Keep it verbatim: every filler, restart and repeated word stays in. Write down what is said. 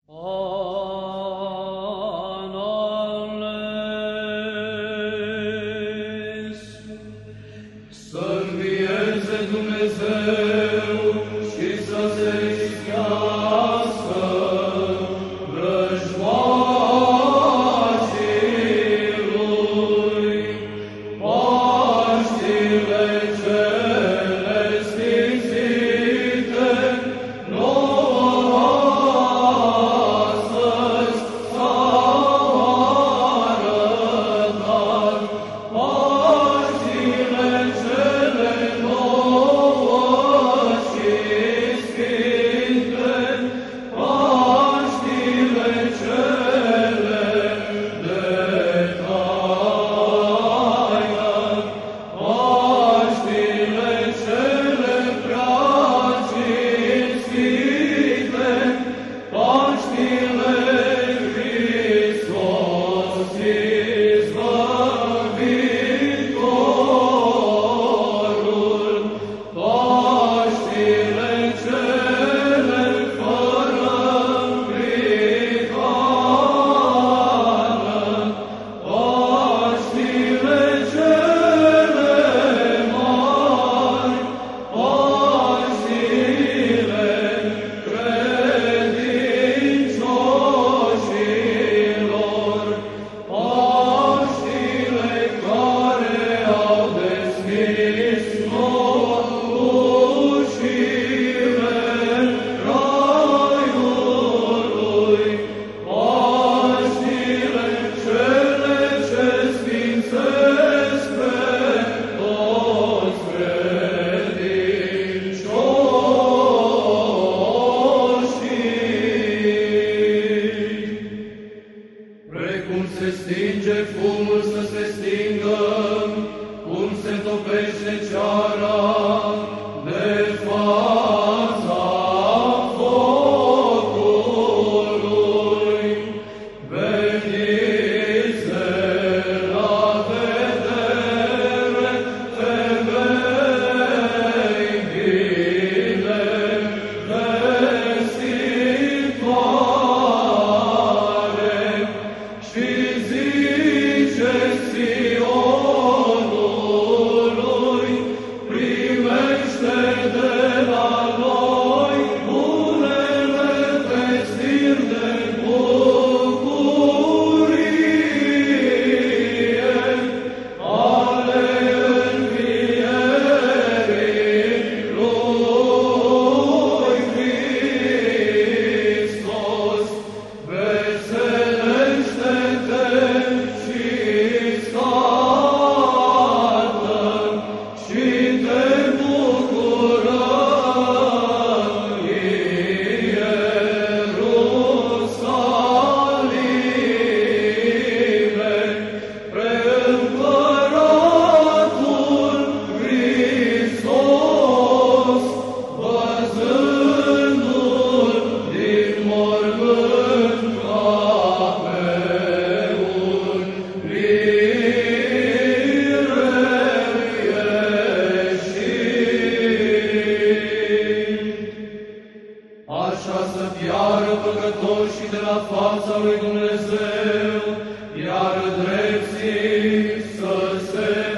Ales. Să învieze Dumnezeu și să se rispească vrăjmașii Lui. Paștile cele sfințite nouă astăzi s-au arătat. Paștile cele nouă și sfinte, paștile cele de taină, paștile cele prea cinstite, paștile Hristos Izbăvitorul, paștile cele fără prihană, paștile cele mari, paștile credincioșilor, paștile care au deschis nouă ușile Raiului, paștile cele ce sfințesc pe toți credincioșii. Precum se stinge fumul să se stingă, cum se topește ceara de fața focului. Veniți la vedere femei bine vestitoare și zice Sionului, primește de la noi bunele vestiri de bucurie ale învierii lui Hristos. Veselește-te și scartă și te bucură, Ierusalime, preîmpăratul Hristos, văzându-l din mormânt ca pe un mirevieșit. Așa să piară păcătoșii de la fața lui Dumnezeu, iar drepții să se